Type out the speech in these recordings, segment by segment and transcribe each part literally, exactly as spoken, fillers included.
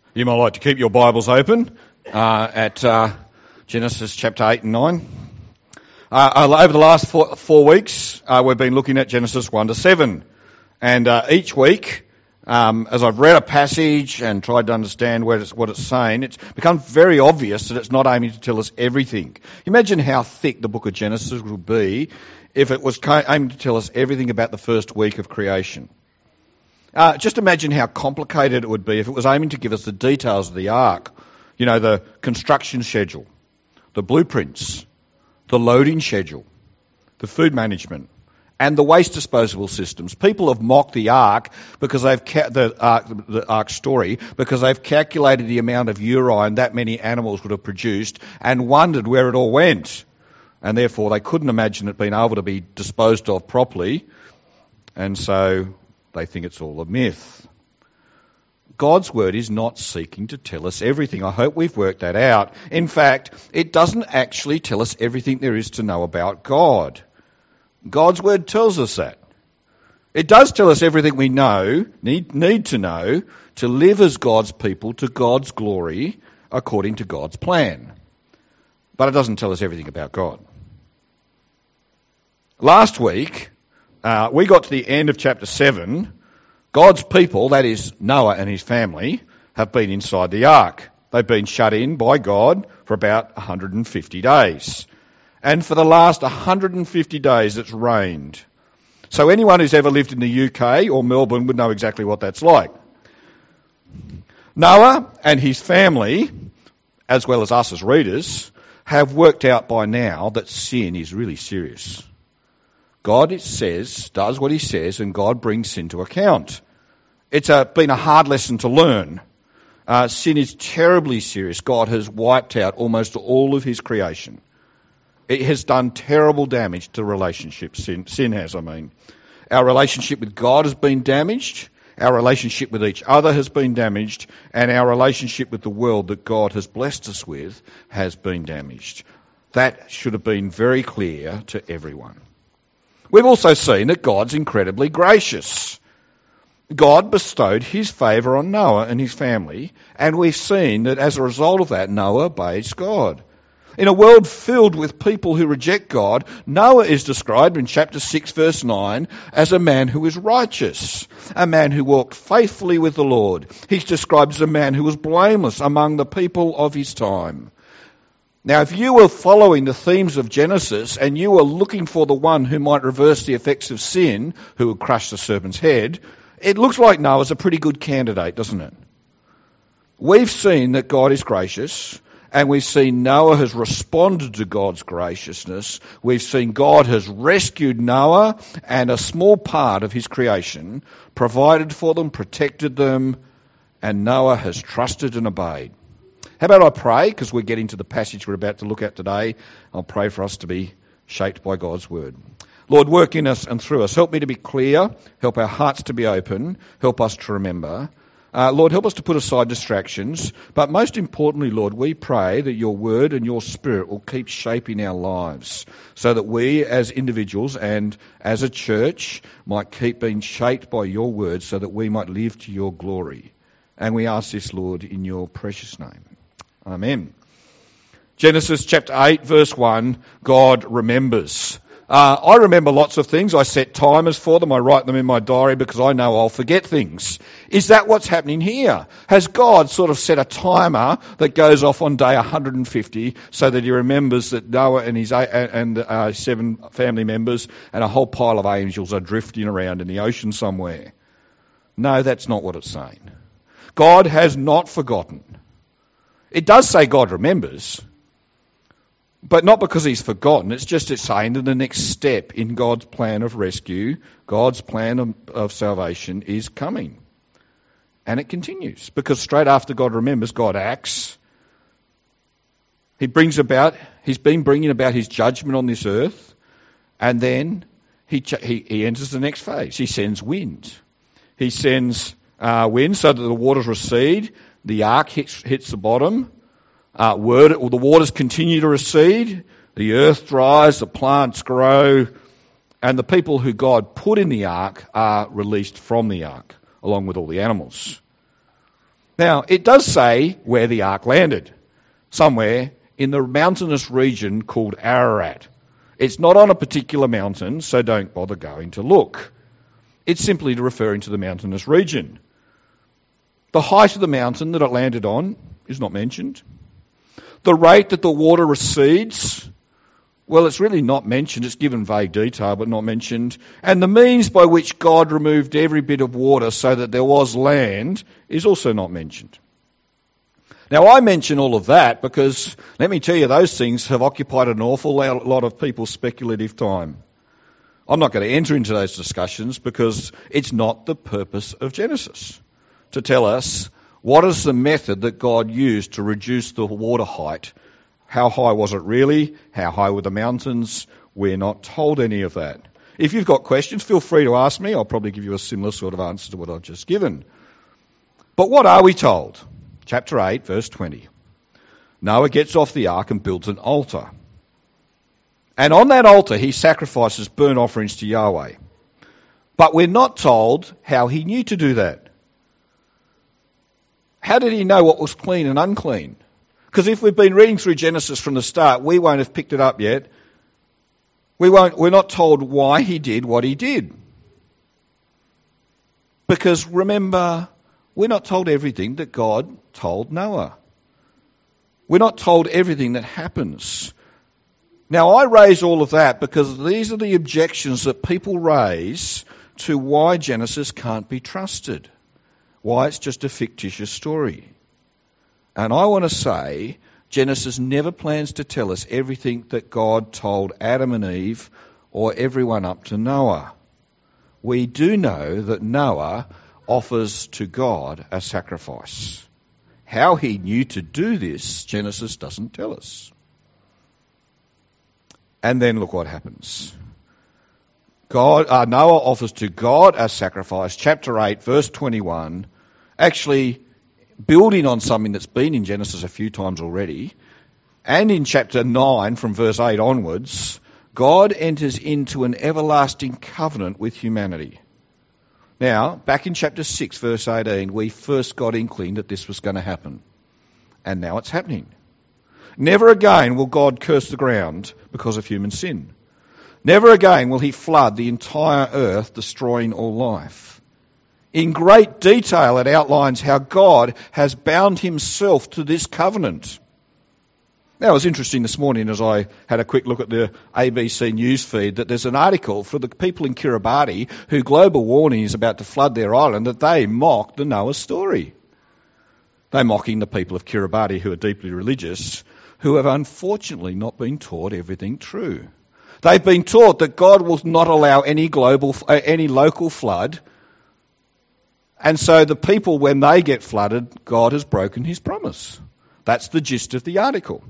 You might like to keep your Bibles open uh, at uh, Genesis chapter eight and nine. Uh, over the last four, four weeks, uh, we've been looking at Genesis one to seven. And uh, each week, um, as I've read a passage and tried to understand what it's, what it's saying, it's become very obvious that it's not aiming to tell us everything. Imagine how thick the book of Genesis would be if it was aiming to tell us everything about the first week of creation. Uh, just imagine how complicated it would be if it was aiming to give us the details of the ark. You know, the construction schedule, the blueprints, the loading schedule, the food management, and the waste disposal systems. People have mocked the ark because they've ca- the ark, the ark story because they've calculated the amount of urine that many animals would have produced and wondered where it all went, and therefore they couldn't imagine it being able to be disposed of properly, and so they think it's all a myth. God's word is not seeking to tell us everything. I hope we've worked that out. In fact, it doesn't actually tell us everything there is to know about God. God's word tells us that. It does tell us everything we know, need, need to know, to live as God's people to God's glory according to God's plan. But it doesn't tell us everything about God. Last week, Uh, we got to the end of chapter seven. God's people, that is Noah and his family, have been inside the ark. They've been shut in by God for about one hundred fifty days. And for the last one hundred fifty days it's rained. So anyone who's ever lived in the U K or Melbourne would know exactly what that's like. Noah and his family, as well as us as readers, have worked out by now that sin is really serious. God, it says, does what he says, and God brings sin to account. It's a, been a hard lesson to learn. Uh, sin is terribly serious. God has wiped out almost all of his creation. It has done terrible damage to relationships. Sin, sin has, I mean. Our relationship with God has been damaged. Our relationship with each other has been damaged. And our relationship with the world that God has blessed us with has been damaged. That should have been very clear to everyone. We've also seen that God's incredibly gracious. God bestowed his favour on Noah and his family, and we've seen that as a result of that, Noah obeys God. In a world filled with people who reject God, Noah is described in chapter six, verse nine, as a man who is righteous, a man who walked faithfully with the Lord. He's described as a man who was blameless among the people of his time. Now, if you were following the themes of Genesis and you were looking for the one who might reverse the effects of sin, who would crush the serpent's head, it looks like Noah's a pretty good candidate, doesn't it? We've seen that God is gracious, and we've seen Noah has responded to God's graciousness. We've seen God has rescued Noah and a small part of his creation, provided for them, protected them, and Noah has trusted and obeyed. How about I pray, because we're getting to the passage we're about to look at today. I'll pray for us to be shaped by God's word. Lord, work in us and through us. Help me to be clear. Help our hearts to be open. Help us to remember. Uh, Lord, help us to put aside distractions. But most importantly, Lord, we pray that your word and your spirit will keep shaping our lives so that we as individuals and as a church might keep being shaped by your word so that we might live to your glory. And we ask this, Lord, in your precious name. Amen. Genesis chapter eight, verse one, God remembers. Uh, I remember lots of things. I set timers for them. I write them in my diary because I know I'll forget things. Is that what's happening here? Has God sort of set a timer that goes off on day one hundred fifty so that he remembers that Noah and his eight, and uh, seven family members and a whole pile of angels are drifting around in the ocean somewhere? No, that's not what it's saying. God has not forgotten. It does say God remembers, but not because he's forgotten. It's just it's saying that the next step in God's plan of rescue, God's plan of, of salvation is coming. And it continues, because straight after God remembers, God acts. He brings about, he's been bringing about his judgment on this earth, and then he, he, he enters the next phase. He sends wind. He sends uh, wind so that the waters recede. The ark hits, hits the bottom. Uh, word, well, the waters continue to recede. The earth dries. The plants grow. And the people who God put in the ark are released from the ark, along with all the animals. Now, it does say where the ark landed, somewhere in the mountainous region called Ararat. It's not on a particular mountain, so don't bother going to look. It's simply referring to the mountainous region. The height of the mountain that it landed on is not mentioned. The rate that the water recedes, well, it's really not mentioned. It's given vague detail, but not mentioned. And the means by which God removed every bit of water so that there was land is also not mentioned. Now, I mention all of that because, let me tell you, those things have occupied an awful lot of people's speculative time. I'm not going to enter into those discussions because it's not the purpose of Genesis to tell us what is the method that God used to reduce the water height. How high was it really? How high were the mountains? We're not told any of that. If you've got questions, feel free to ask me. I'll probably give you a similar sort of answer to what I've just given. But what are we told? Chapter eight, verse twenty. Noah gets off the ark and builds an altar. And on that altar he sacrifices burnt offerings to Yahweh. But we're not told how he knew to do that. How did he know what was clean and unclean? Because if we've been reading through Genesis from the start, we won't have picked it up yet. We won't, we're not told why he did what he did. Because remember, we're not told everything that God told Noah. We're not told everything that happens. Now, I raise all of that because these are the objections that people raise to why Genesis can't be trusted, why it's just a fictitious story. And I want to say, Genesis never plans to tell us everything that God told Adam and Eve or everyone up to Noah. We do know that Noah offers to God a sacrifice. How he knew to do this, Genesis doesn't tell us. And then look what happens. God, uh, Noah offers to God a sacrifice. Chapter eight, verse twenty-one, actually building on something that's been in Genesis a few times already. And in chapter nine, from verse eight onwards, God enters into an everlasting covenant with humanity. Now, back in chapter six, verse eighteen, we first got inkling that this was going to happen. And now it's happening. Never again will God curse the ground because of human sin. Never again will he flood the entire earth, destroying all life. In great detail, it outlines how God has bound himself to this covenant. Now, it was interesting this morning as I had a quick look at the A B C news feed that there's an article for the people in Kiribati who global warming is about to flood their island, that they mock the Noah story. They're mocking the people of Kiribati who are deeply religious, who have unfortunately not been taught everything true. They've been taught that God will not allow any global, uh, any local flood, and so the people, when they get flooded, God has broken his promise. That's the gist of the article.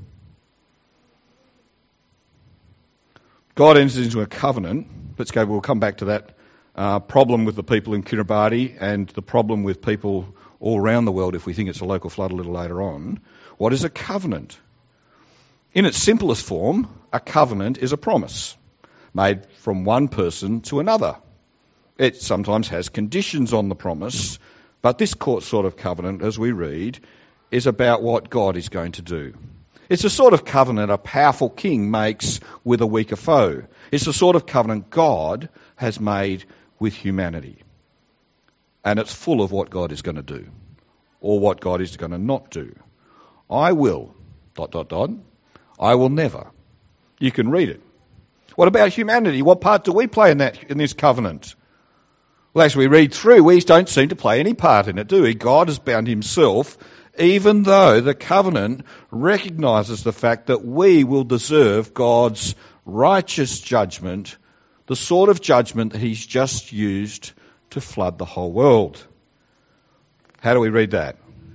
God enters into a covenant. Let's go, we'll come back to that uh, problem with the people in Kiribati and the problem with people all around the world if we think it's a local flood a little later on. What is a covenant? In its simplest form, a covenant is a promise made from one person to another. It sometimes has conditions on the promise, but this sort of covenant, as we read, is about what God is going to do. It's the sort of covenant a powerful king makes with a weaker foe. It's the sort of covenant God has made with humanity. And it's full of what God is going to do, or what God is going to not do. I will, dot, dot, dot, I will never. You can read it. What about humanity? What part do we play in that, in this covenant? Well, as we read through, we don't seem to play any part in it, do we? God has bound himself, even though the covenant recognises the fact that we will deserve God's righteous judgment, the sort of judgment that he's just used to flood the whole world. How do we read that?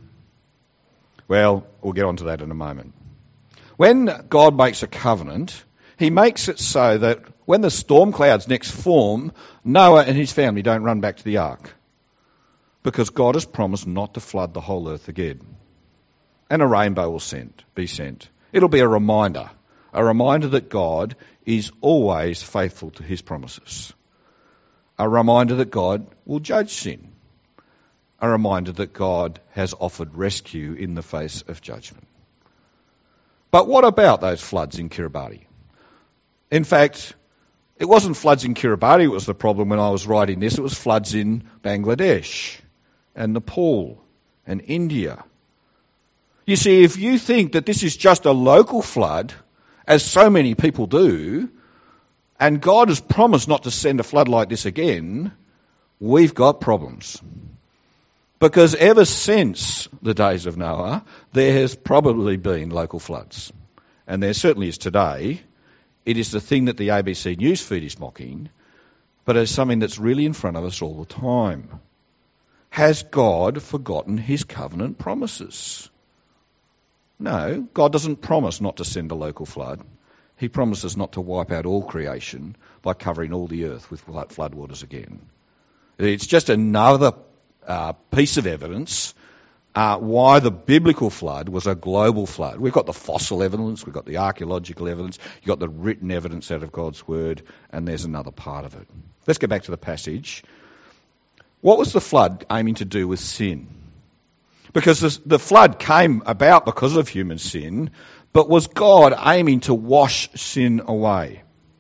Well, we'll get on to that in a moment. When God makes a covenant, he makes it so that when the storm clouds next form, Noah and his family don't run back to the ark, because God has promised not to flood the whole earth again. And a rainbow will sent, be sent. It'll be a reminder, a reminder that God is always faithful to his promises. A reminder that God will judge sin. a reminder that God has offered rescue in the face of judgment. But what about those floods in Kiribati? In fact, it wasn't floods in Kiribati that was the problem when I was writing this. It was floods in Bangladesh and Nepal and India. You see, if you think that this is just a local flood, as so many people do, and God has promised not to send a flood like this again, we've got problems. Because ever since the days of Noah, there has probably been local floods. And there certainly is today. It is the thing that the A B C News feed is mocking, but it's something that's really in front of us all the time. Has God forgotten his covenant promises? No, God doesn't promise not to send a local flood. He promises not to wipe out all creation by covering all the earth with floodwaters again. It's just another uh, piece of evidence uh, why the biblical flood was a global flood. We've got the fossil evidence, we've got the archaeological evidence, you've got the written evidence out of God's word, and there's another part of it. Let's go back to the passage. What was the flood aiming to do with sin? Because the, the flood came about because of human sin, but was God aiming to wash sin away?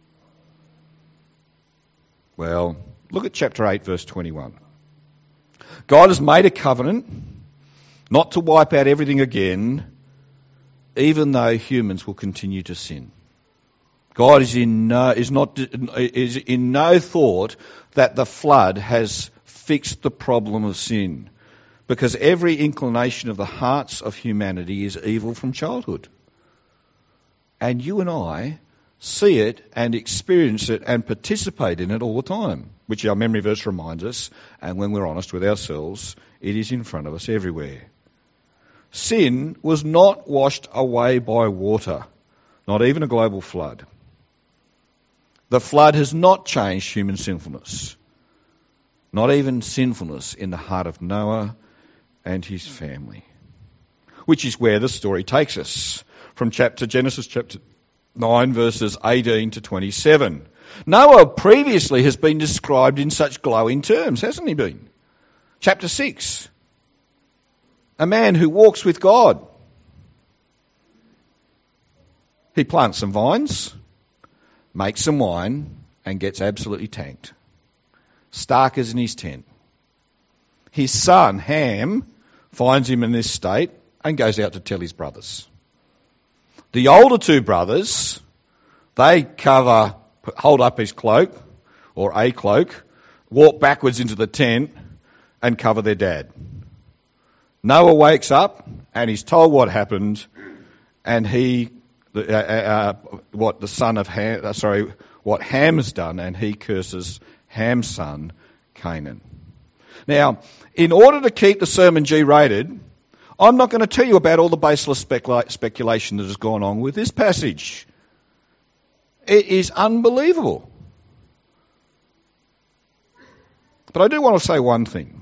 Well, look at chapter eight, verse twenty-one. God has made a covenant not to wipe out everything again, even though humans will continue to sin. God is in no, is not is in no thought that the flood has fixed the problem of sin, because every inclination of the hearts of humanity is evil from childhood. And you and I see it and experience it and participate in it all the time, which our memory verse reminds us, and when we're honest with ourselves, it is in front of us everywhere. Sin was not washed away by water, not even a global flood. The flood has not changed human sinfulness, not even sinfulness in the heart of Noah and his family, which is where the story takes us from chapter Genesis chapter nine, verses eighteen to twenty-seven. Noah previously has been described in such glowing terms, hasn't he been? Chapter six, a man who walks with God. He plants some vines, makes some wine, and gets absolutely tanked. Stark is in his tent. His son, Ham, finds him in this state and goes out to tell his brothers. The older two brothers, they cover, hold up his cloak, or a cloak, walk backwards into the tent and cover their dad. Noah wakes up and he's told what happened, and he, uh, uh, what the son of Ham, uh, sorry, what Ham has done, and he curses Ham's son, Canaan. Now, in order to keep the sermon G-rated, I'm not going to tell you about all the baseless specula- speculation that has gone on with this passage. It is unbelievable. But I do want to say one thing.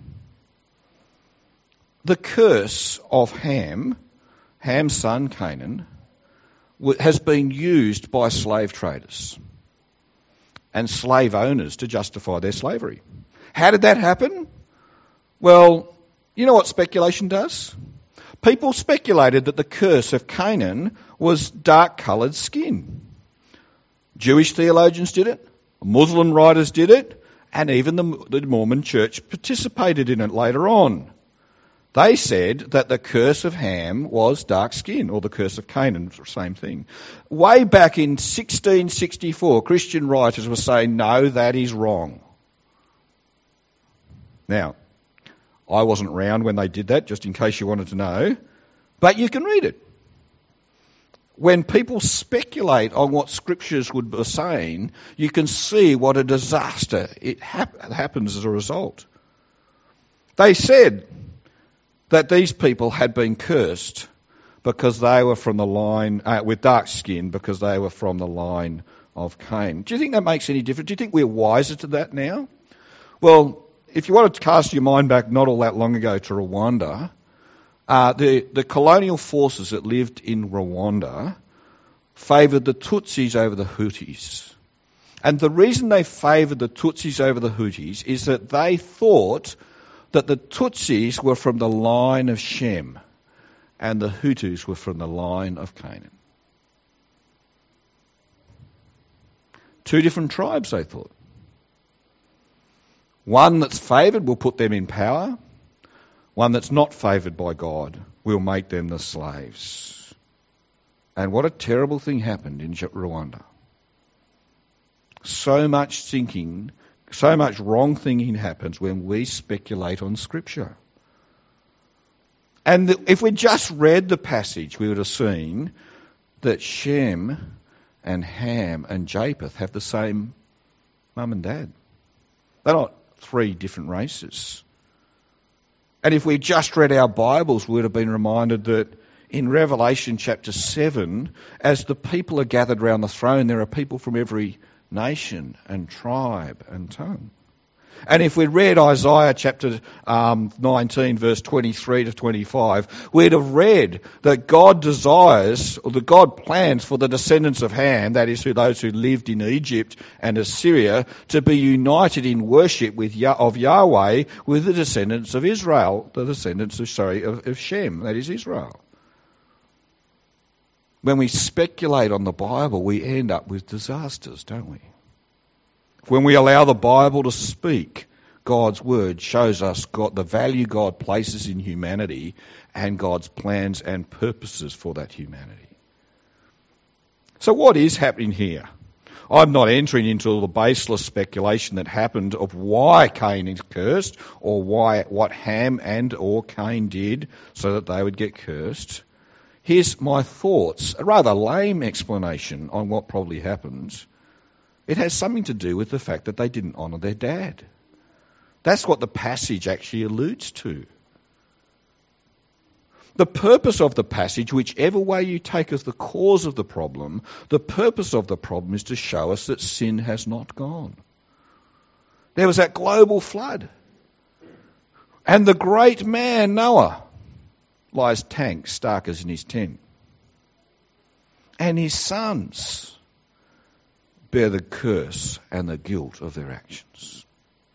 The curse of Ham, Ham's son Canaan, has been used by slave traders and slave owners to justify their slavery. How did that happen? Well, you know what speculation does? People speculated that the curse of Canaan was dark-coloured skin. Jewish theologians did it, Muslim writers did it, and even the, the Mormon church participated in it later on. They said that the curse of Ham was dark skin, or the curse of Canaan, same thing. Way back in sixteen sixty-four, Christian writers were saying, no, that is wrong. Now, I wasn't around when they did that, just in case you wanted to know, but you can read it. When people speculate on what scriptures would be saying, you can see what a disaster it hap- happens as a result. They said that these people had been cursed because they were from the line, uh, with dark skin, because they were from the line of Cain. Do you think that makes any difference? Do you think we're wiser to that now? Well, if you want to cast your mind back not all that long ago to Rwanda, uh, the, the colonial forces that lived in Rwanda favoured the Tutsis over the Hutus. And the reason they favoured the Tutsis over the Hutus is that they thought that the Tutsis were from the line of Shem and the Hutus were from the line of Canaan. Two different tribes, they thought. One that's favoured will put them in power. One that's not favoured by God will make them the slaves. And what a terrible thing happened in Rwanda. So much thinking, so much wrong thinking happens when we speculate on Scripture. And if we just read the passage, we would have seen that Shem and Ham and Japheth have the same mum and dad. They're not three different races. And if we just read our Bibles, we would have been reminded that in Revelation chapter seven, as the people are gathered round the throne, there are people from every nation and tribe and tongue. And if we read Isaiah chapter um, nineteen, verse twenty-three to twenty-five, we'd have read that God desires, or that God plans for the descendants of Ham, that is, who those who lived in Egypt and Assyria, to be united in worship with Yah- of Yahweh with the descendants of Israel, the descendants of sorry of, of Shem, that is Israel. When we speculate on the Bible, we end up with disasters, don't we? When we allow the Bible to speak, God's word shows us God, the value God places in humanity and God's plans and purposes for that humanity. So what is happening here? I'm not entering into the baseless speculation that happened of why Cain is cursed or why what Ham and or Cain did so that they would get cursed. Here's my thoughts, a rather lame explanation on what probably happened. It has something to do with the fact that they didn't honour their dad. That's what the passage actually alludes to. The purpose of the passage, whichever way you take as the cause of the problem, the purpose of the problem is to show us that sin has not gone. There was that global flood. And the great man, Noah, lies tank starkers in his tent. And his sons bear the curse and the guilt of their actions.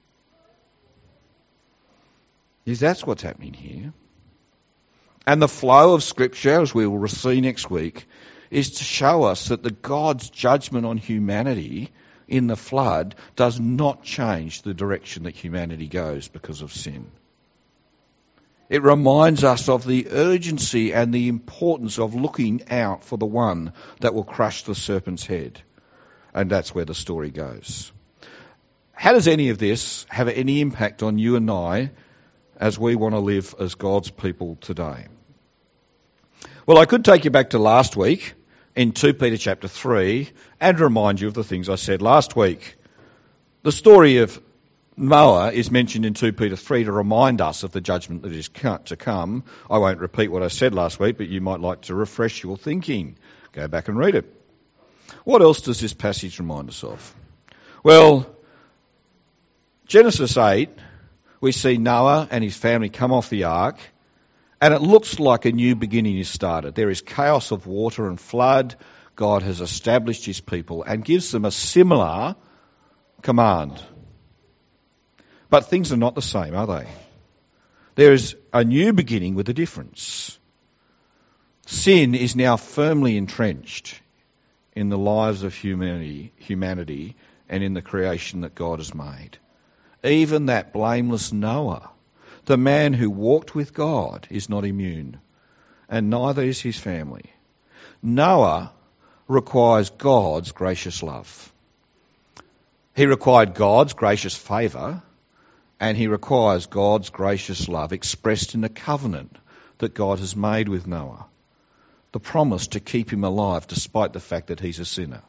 Yes, that's what's happening here. And the flow of Scripture, as we will see next week, is to show us that the God's judgment on humanity in the flood does not change the direction that humanity goes because of sin. It reminds us of the urgency and the importance of looking out for the one that will crush the serpent's head. And that's where the story goes. How does any of this have any impact on you and I as we want to live as God's people today? Well, I could take you back to last week in Second Peter chapter three and remind you of the things I said last week. The story of Noah is mentioned in Second Peter three to remind us of the judgment that is to come. I won't repeat what I said last week, but you might like to refresh your thinking. Go back and read it. What else does this passage remind us of? Well, Genesis eight, we see Noah and his family come off the ark, and it looks like a new beginning is started. There is chaos of water and flood. God has established his people and gives them a similar command. But things are not the same, are they? There is a new beginning with a difference. Sin is now firmly entrenched in the lives of humanity, humanity and in the creation that God has made. Even that blameless Noah, the man who walked with God, is not immune, and neither is his family. Noah requires God's gracious love. He required God's gracious favour, and he requires God's gracious love expressed in the covenant that God has made with Noah. The promise to keep him alive despite the fact that he's a sinner.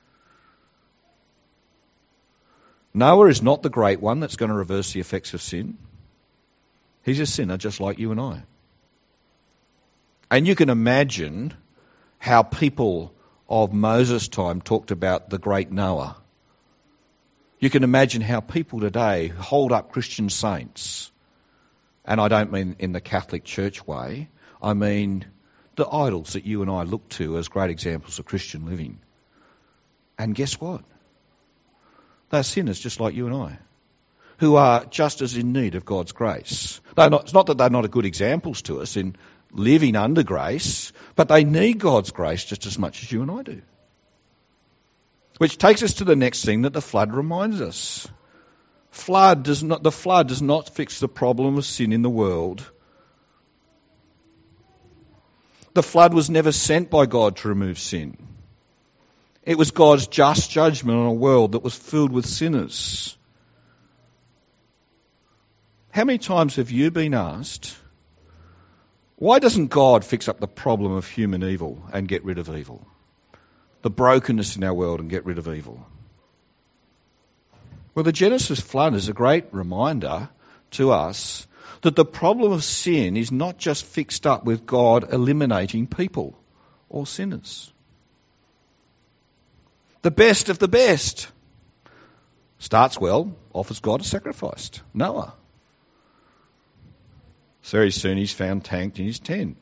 Noah is not the great one that's going to reverse the effects of sin. He's a sinner just like you and I. And you can imagine how people of Moses' time talked about the great Noah. You can imagine how people today hold up Christian saints, and I don't mean in the Catholic Church way, I mean the idols that you and I look to as great examples of Christian living. And guess what? They're sinners just like you and I. who are just as in need of God's grace. They're not, it's not that they're not good examples to us in living under grace, but they need God's grace just as much as you and I do. Which takes us to the next thing that the flood reminds us. Flood does not, the flood does not fix the problem of sin in the world. The flood was never sent by God to remove sin. It was God's just judgment on a world that was filled with sinners. How many times have you been asked, why doesn't God fix up the problem of human evil and get rid of evil? The brokenness in our world and get rid of evil? Well, the Genesis flood is a great reminder to us that the problem of sin is not just fixed up with God eliminating people or sinners. The best of the best starts well, offers God a sacrifice. Noah. Very soon he's found tanked in his tent.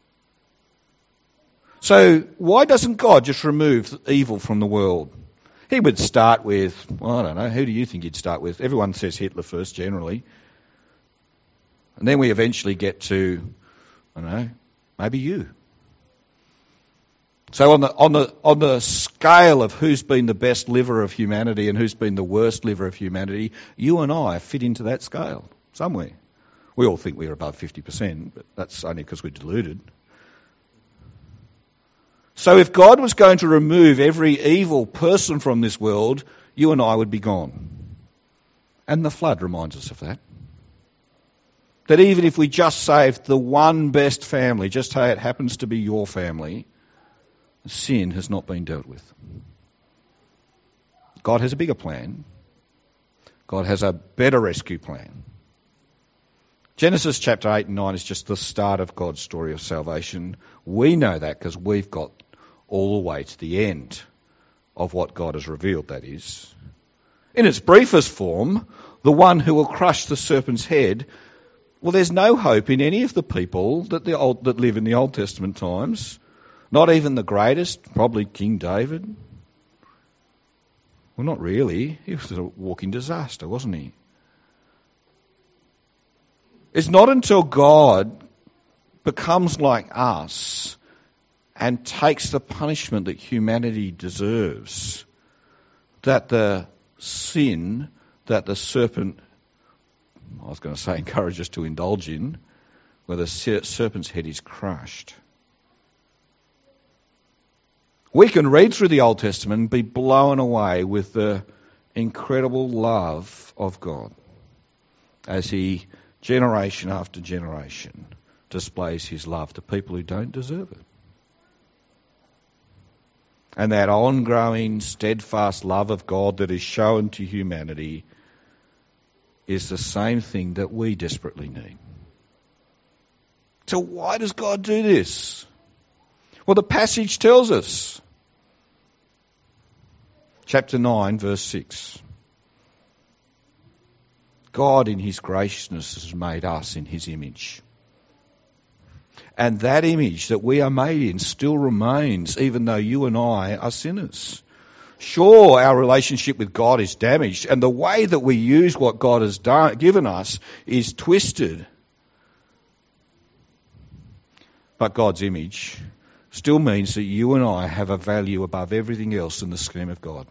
So why doesn't God just remove evil from the world? He would start with, well, I don't know, who do you think he'd start with? Everyone says Hitler first generally. And then we eventually get to, I don't know, maybe you. So on the on the on the scale of who's been the best liver of humanity and who's been the worst liver of humanity, you and I fit into that scale somewhere. We all think we're above fifty percent, but that's only because we're deluded. So if God was going to remove every evil person from this world, you and I would be gone. And the flood reminds us of that. That even if we just saved the one best family, just how it happens to be your family, sin has not been dealt with. God has a bigger plan. God has a better rescue plan. Genesis chapter eight and nine is just the start of God's story of salvation. We know that because we've got all the way to the end of what God has revealed, that is. In its briefest form, the one who will crush the serpent's head, well, there's no hope in any of the people that, the old, that live in the Old Testament times. Not even the greatest, probably King David. Well, not really. He was a walking disaster, wasn't he? It's not until God becomes like us and takes the punishment that humanity deserves that the sin that the serpent, I was going to say encourage us to indulge in, where the serpent's head is crushed. We can read through the Old Testament and be blown away with the incredible love of God as he, generation after generation, displays his love to people who don't deserve it. And that ongoing, steadfast love of God that is shown to humanity is the same thing that we desperately need. So why does God do this? Well, the passage tells us. Chapter nine, verse six. God in his graciousness has made us in his image. And that image that we are made in still remains even though you and I are sinners. Sure, our relationship with God is damaged and the way that we use what God has done, given us is twisted. But God's image still means that you and I have a value above everything else in the scheme of God.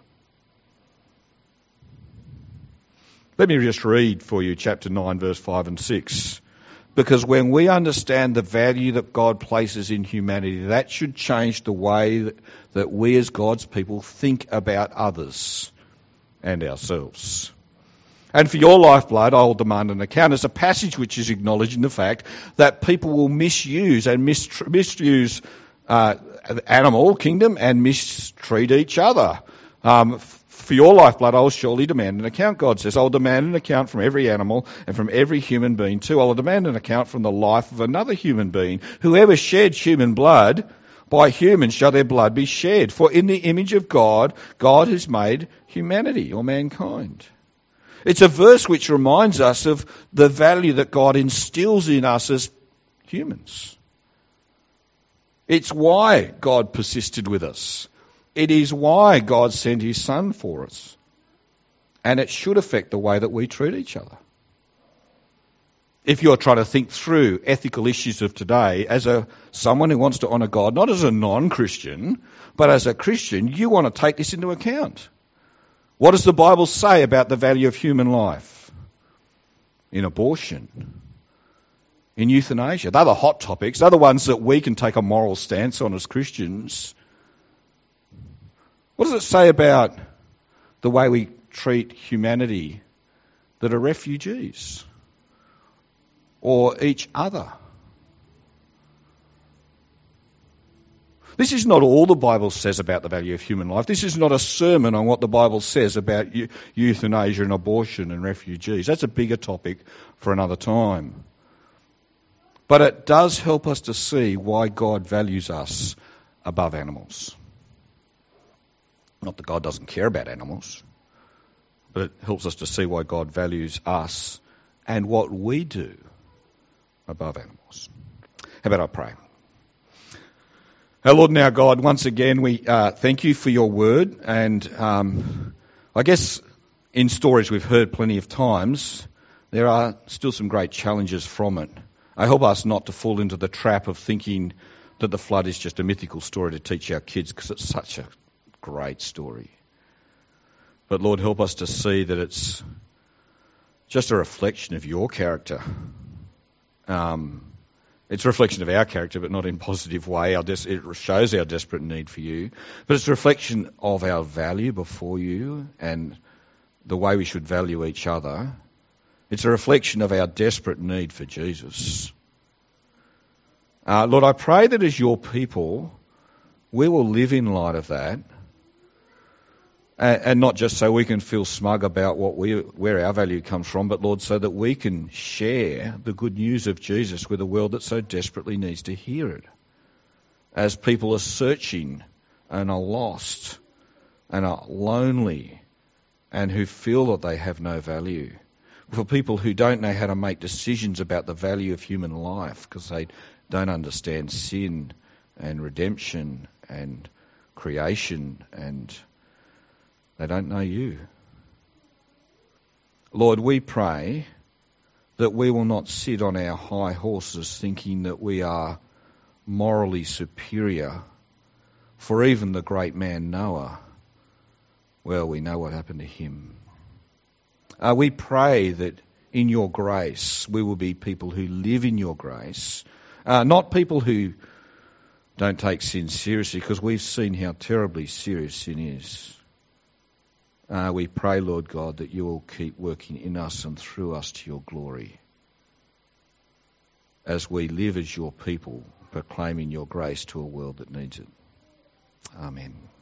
Let me just read for you chapter nine, verse five and six. Because when we understand the value that God places in humanity, that should change the way that we as God's people think about others and ourselves. And for your lifeblood, I will demand an account. It's a passage which is acknowledging the fact that people will misuse and mistr- misuse uh, animal kingdom and mistreat each other. Um, For your lifeblood, I will surely demand an account, God says. I will demand an account from every animal and from every human being too. I will demand an account from the life of another human being. Whoever sheds human blood, by humans shall their blood be shed. For in the image of God, God has made humanity or mankind. It's a verse which reminds us of the value that God instills in us as humans. It's why God persisted with us. It is why God sent his Son for us. And it should affect the way that we treat each other. If you're trying to think through ethical issues of today as a someone who wants to honour God, not as a non-Christian, but as a Christian, you want to take this into account. What does the Bible say about the value of human life? In abortion, in euthanasia. They're the hot topics. They're the ones that we can take a moral stance on as Christians. What does it say about the way we treat humanity that are refugees? Or each other? This is not all the Bible says about the value of human life. This is not a sermon on what the Bible says about euthanasia and abortion and refugees. That's a bigger topic for another time. But it does help us to see why God values us above animals. Not that God doesn't care about animals, but it helps us to see why God values us and what we do above animals. How about I pray? Our Lord and our God, once again we uh, thank you for your word, and um, I guess in stories we've heard plenty of times, there are still some great challenges from it. I help us not to fall into the trap of thinking that the flood is just a mythical story to teach our kids, because it's such a great story. But Lord, help us to see that it's just a reflection of your character. Um, it's a reflection of our character, but not in a positive way. Our des- it shows our desperate need for you. But it's a reflection of our value before you and the way we should value each other. It's a reflection of our desperate need for Jesus. Uh, Lord, I pray that as your people, we will live in light of that, and, and not just so we can feel smug about what we, where our value comes from, but Lord, so that we can share the good news of Jesus with a world that so desperately needs to hear it. As people are searching and are lost and are lonely and who feel that they have no value. For people who don't know how to make decisions about the value of human life because they don't understand sin and redemption and creation, and they don't know you. Lord, we pray that we will not sit on our high horses thinking that we are morally superior. For even the great man Noah, well, we know what happened to him. Uh, we pray that in your grace we will be people who live in your grace, uh, not people who don't take sin seriously, because we've seen how terribly serious sin is. Uh, we pray, Lord God, that you will keep working in us and through us to your glory as we live as your people, proclaiming your grace to a world that needs it. Amen.